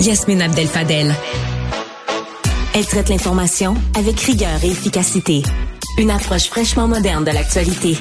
Yasmine Abdel-Fadel. Elle traite l'information avec rigueur et efficacité. Une approche fraîchement moderne de l'actualité.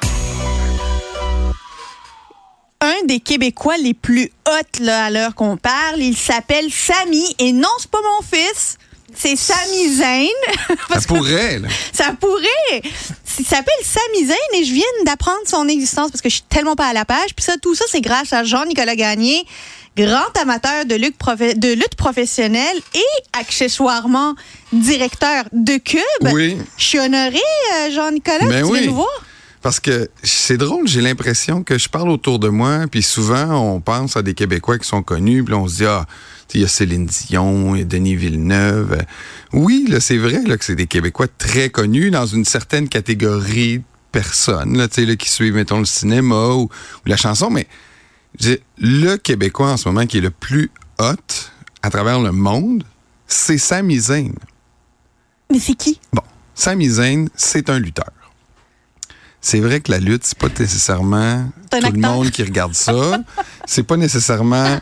Un des Québécois les plus hot là, à l'heure qu'on parle, il s'appelle Samy. Et non, c'est pas mon fils. C'est Samy Zayn. Ça pourrait, là. Ça pourrait. Il s'appelle Samy Zayn et je viens d'apprendre son existence parce que je suis tellement pas à la page. Puis tout ça, c'est grâce à Jean-Nicolas Gagné, grand amateur de lutte professionnelle et accessoirement directeur de Cube. Oui. Je suis honorée, Jean-Nicolas, que tu viens nous voir. Parce que c'est drôle, j'ai l'impression que je parle autour de moi, puis souvent, on pense à des Québécois qui sont connus, puis on se dit, il y a Céline Dion, il y a Denis Villeneuve. Oui, là, c'est vrai là, que c'est des Québécois très connus dans une certaine catégorie de personnes là, qui suivent, mettons, le cinéma ou la chanson, mais le Québécois en ce moment qui est le plus hot à travers le monde, c'est Samy Zayn. Mais c'est qui? Bon, Samy Zayn, c'est un lutteur. C'est vrai que la lutte, c'est pas nécessairement tout le monde qui regarde ça. C'est pas nécessairement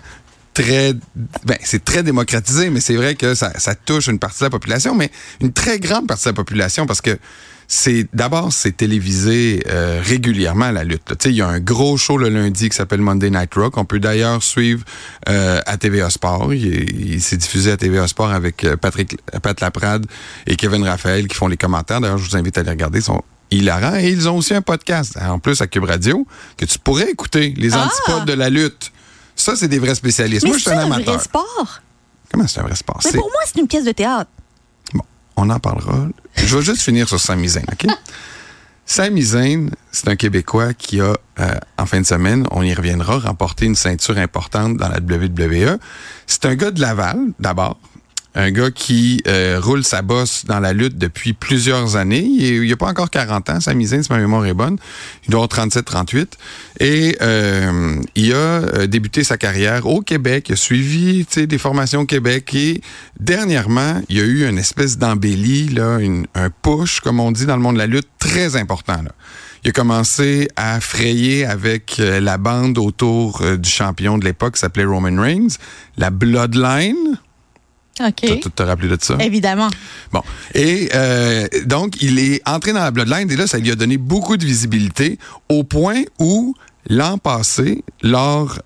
c'est très démocratisé, mais c'est vrai que ça touche une partie de la population, mais une très grande partie de la population parce que c'est télévisé régulièrement, la lutte. Il y a un gros show le lundi qui s'appelle Monday Night Raw, qu'on peut d'ailleurs suivre à TVA Sport. Il s'est diffusé à TVA Sport avec Pat Laprade et Kevin Raphaël qui font les commentaires. D'ailleurs, je vous invite à les regarder. Ils sont hilarants. Et ils ont aussi un podcast, en plus à Cube Radio, que tu pourrais écouter, les antipodes de la lutte. Ça, c'est des vrais spécialistes. Mais moi, je suis un amateur. C'est un vrai sport? Comment c'est un vrai sport? Mais pour moi, c'est une pièce de théâtre. Bon, on en parlera. Je vais juste finir sur Samy Zayn, OK? Samy Zayn, c'est un Québécois qui a, en fin de semaine, on y reviendra, remporté une ceinture importante dans la WWE. C'est un gars de Laval, d'abord. Un gars qui roule sa bosse dans la lutte depuis plusieurs années. Il n'a pas encore 40 ans, Samy Zayn, si ma mémoire est bonne. Il doit avoir 37-38. Et il a débuté sa carrière au Québec. Il a suivi des formations au Québec. Et dernièrement, il y a eu une espèce d'embellie, là, un push, comme on dit dans le monde de la lutte, très important. Là. Il a commencé à frayer avec la bande autour du champion de l'époque qui s'appelait Roman Reigns, la Bloodline. OK. Tu te rappelles de ça? Évidemment. Bon. Et donc, il est entré dans la Bloodline et là, ça lui a donné beaucoup de visibilité au point où, l'an passé, lors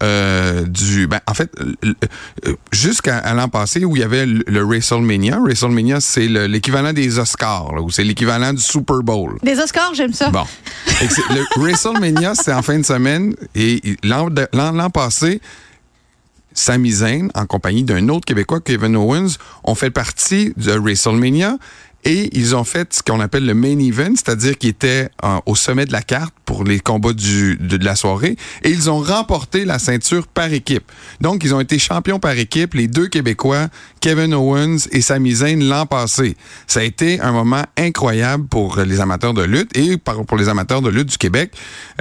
jusqu'à l'an passé où il y avait le WrestleMania. WrestleMania, c'est l'équivalent des Oscars, là, ou c'est l'équivalent du Super Bowl. Des Oscars, j'aime ça. Bon. Le WrestleMania, c'est en fin de semaine et l'an passé, Samy Zayn, en compagnie d'un autre Québécois, Kevin Owens, ont fait partie de WrestleMania et ils ont fait ce qu'on appelle le main event, c'est-à-dire qu'ils étaient au sommet de la carte pour les combats de la soirée et ils ont remporté la ceinture par équipe. Donc, ils ont été champions par équipe, les deux Québécois, Kevin Owens et Samy Zayn, l'an passé. Ça a été un moment incroyable pour les amateurs de lutte et pour les amateurs de lutte du Québec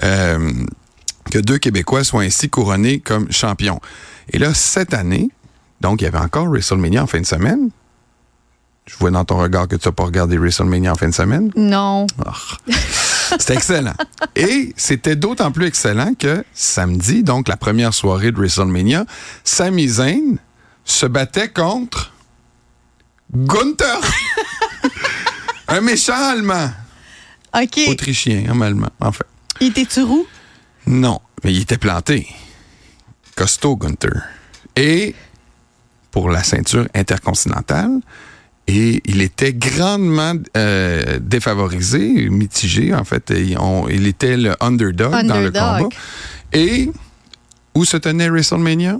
que deux Québécois soient ainsi couronnés comme champions. Et là, cette année, donc, il y avait encore WrestleMania en fin de semaine. Je vois dans ton regard que tu n'as pas regardé WrestleMania en fin de semaine. Non. Oh. C'était excellent. Et c'était d'autant plus excellent que samedi, donc la première soirée de WrestleMania, Samy Zayn se battait contre Gunther. Un méchant Allemand. OK. Autrichien, allemand, en fait. Il était-tu roux? Non, mais il était planté. Costaud, Gunther. Et pour la ceinture intercontinentale, et il était grandement défavorisé, mitigé, en fait. Il était le underdog dans le combat. Et où se tenait WrestleMania?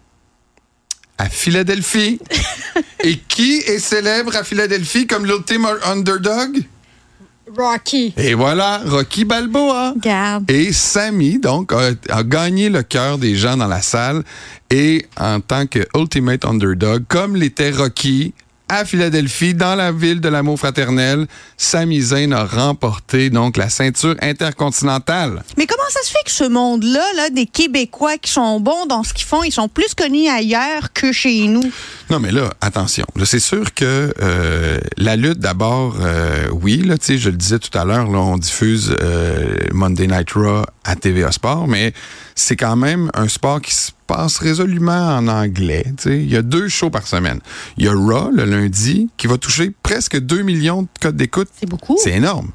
À Philadelphie. Et qui est célèbre à Philadelphie comme l'ultime underdog? Rocky. Et voilà, Rocky Balboa. Regarde. Et Samy, donc, a gagné le cœur des gens dans la salle. Et en tant que ultimate underdog, comme l'était Rocky à Philadelphie, dans la ville de l'amour fraternel, Samy Zayn a remporté donc la ceinture intercontinentale. Mais comment ça se fait que ce monde-là, là, des Québécois qui sont bons dans ce qu'ils font, ils sont plus connus ailleurs que chez nous? Non, mais là, attention. Là, c'est sûr que la lutte, d'abord, oui, là, tu sais, je le disais tout à l'heure, là, on diffuse Monday Night Raw à TVA Sport, mais c'est quand même un sport qui se passe résolument en anglais. Il y a 2 shows par semaine. Il y a Raw, le lundi, qui va toucher presque 2 millions de codes d'écoute. C'est beaucoup. C'est énorme.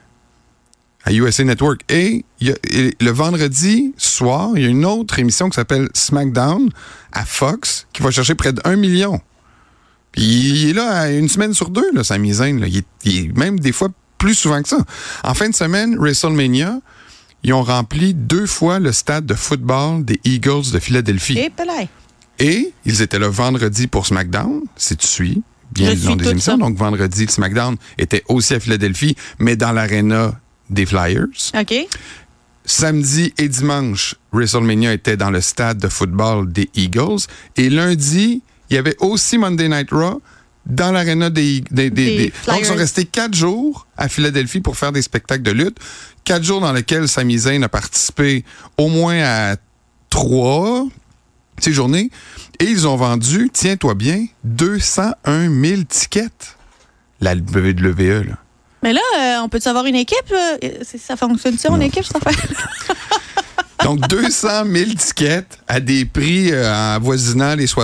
À USA Network. Et le vendredi soir, il y a une autre émission qui s'appelle SmackDown à Fox qui va chercher près d'1 million. Puis il est là une semaine sur 2, là, Sami Zayn. Là. Il est même des fois plus souvent que ça. En fin de semaine, WrestleMania, ils ont rempli 2 fois le stade de football des Eagles de Philadelphie. Et ils étaient là vendredi pour SmackDown, si tu suis bien le nom des émissions. Donc vendredi, le SmackDown était aussi à Philadelphie, mais dans l'aréna des Flyers. OK. Samedi et dimanche, WrestleMania était dans le stade de football des Eagles. Et lundi, il y avait aussi Monday Night Raw dans l'aréna des Flyers. Donc, ils sont restés 4 jours à Philadelphie pour faire des spectacles de lutte. 4 jours dans lesquels Sami Zayn a participé au moins à 3 journées. Et ils ont vendu, tiens-toi bien, 201 000 tickets. La WWE, là. Mais là, on peut savoir une équipe? Ça fonctionne ça, en équipe, ça fait? Donc, 200 000 tickets à des prix avoisinant les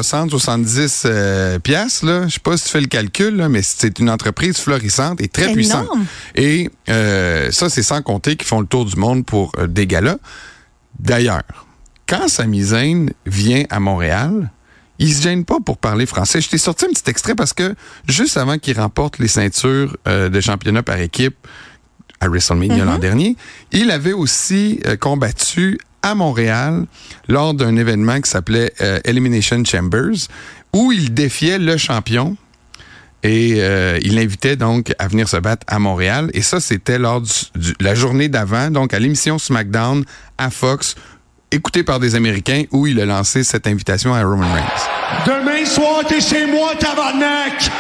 60-70 piastres. Je ne sais pas si tu fais le calcul, là, mais c'est une entreprise florissante et très puissante. Énorme. Et ça, c'est sans compter qu'ils font le tour du monde pour des galas. D'ailleurs, quand Sami Zayn vient à Montréal, il se gêne pas pour parler français. Je t'ai sorti un petit extrait parce que juste avant qu'il remporte les ceintures de championnat par équipe à WrestleMania l'an dernier, il avait aussi combattu à Montréal lors d'un événement qui s'appelait Elimination Chambers, où il défiait le champion et il l'invitait donc à venir se battre à Montréal. Et ça, c'était lors la journée d'avant, donc à l'émission SmackDown à Fox, écouté par des Américains, où il a lancé cette invitation à Roman Reigns. Demain soir, t'es chez moi, tabarnak!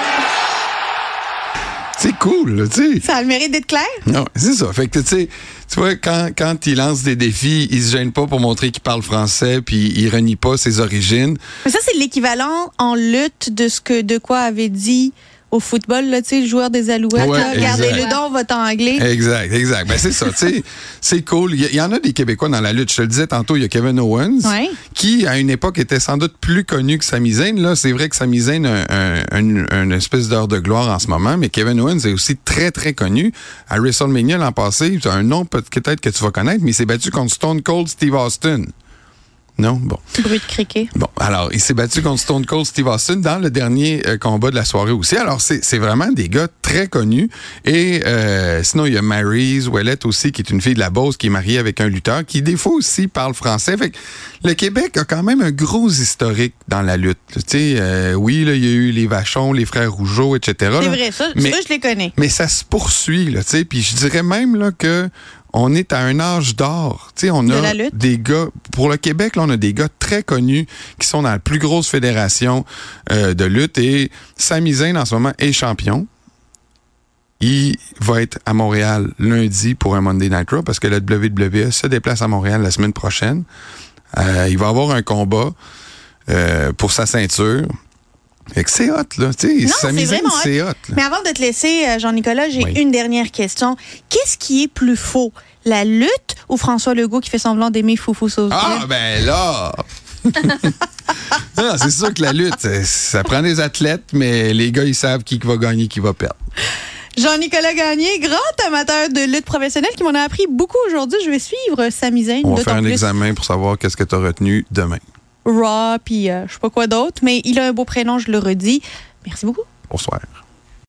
C'est cool, là, tu sais. Ça a le mérite d'être clair? Non, c'est ça. Fait que, tu sais, tu vois, quand il lance des défis, il se gêne pas pour montrer qu'il parle français, puis il renie pas ses origines. Mais ça, c'est l'équivalent en lutte de quoi avait dit au football, là, tu sais, le joueur des Alouettes, Ouais, là, regardez-le donc, votre anglais. Exact. Ben, c'est ça, tu sais. C'est cool. Il y en a des Québécois dans la lutte. Je te le disais tantôt, il y a Kevin Owens, qui, à une époque, était sans doute plus connu que Sami Zayn. Là, c'est vrai que Sami Zayn a une espèce d'heure de gloire en ce moment, mais Kevin Owens est aussi très, très connu. À WrestleMania l'an passé, tu as un nom peut-être que tu vas connaître, mais il s'est battu contre Stone Cold Steve Austin. Non? Bon. Bruit de criquet. Bon, alors, il s'est battu contre Stone Cold Steve Austin dans le dernier combat de la soirée aussi. Alors, c'est vraiment des gars très connus. Et sinon, il y a Maryse Ouellette aussi, qui est une fille de la Beauce, qui est mariée avec un lutteur, qui des fois aussi parle français. Fait que le Québec a quand même un gros historique dans la lutte. Tu sais, oui, là, il y a eu les Vachon, les frères Rougeau, etc. C'est vrai, ça, je les connais. Mais ça se poursuit, là, tu sais. Puis je dirais même là que on est à un âge d'or. Tu sais, on a des gars, pour le Québec, là, on a des gars très connus qui sont dans la plus grosse fédération de lutte. Et Sami Zayn, en ce moment, est champion. Il va être à Montréal lundi pour un Monday Night Raw parce que la WWE se déplace à Montréal la semaine prochaine. Il va avoir un combat pour sa ceinture. Fait que c'est hot, là. Tu sais, Sami Zayn, c'est hot. Là. Mais avant de te laisser, Jean-Nicolas, j'ai une dernière question. Qu'est-ce qui est plus faux? La lutte ou François Legault qui fait semblant d'aimer Foufou Sauce? Ah, ben là! Non, c'est sûr que la lutte, ça prend des athlètes, mais les gars, ils savent qui va gagner, qui va perdre. Jean-Nicolas Gagné, grand amateur de lutte professionnelle qui m'en a appris beaucoup aujourd'hui. Je vais suivre Sami Zayn. On va faire un examen pour savoir qu'est-ce que tu as retenu demain. Raw, puis je sais pas quoi d'autre, mais il a un beau prénom, je le redis. Merci beaucoup. Bonsoir.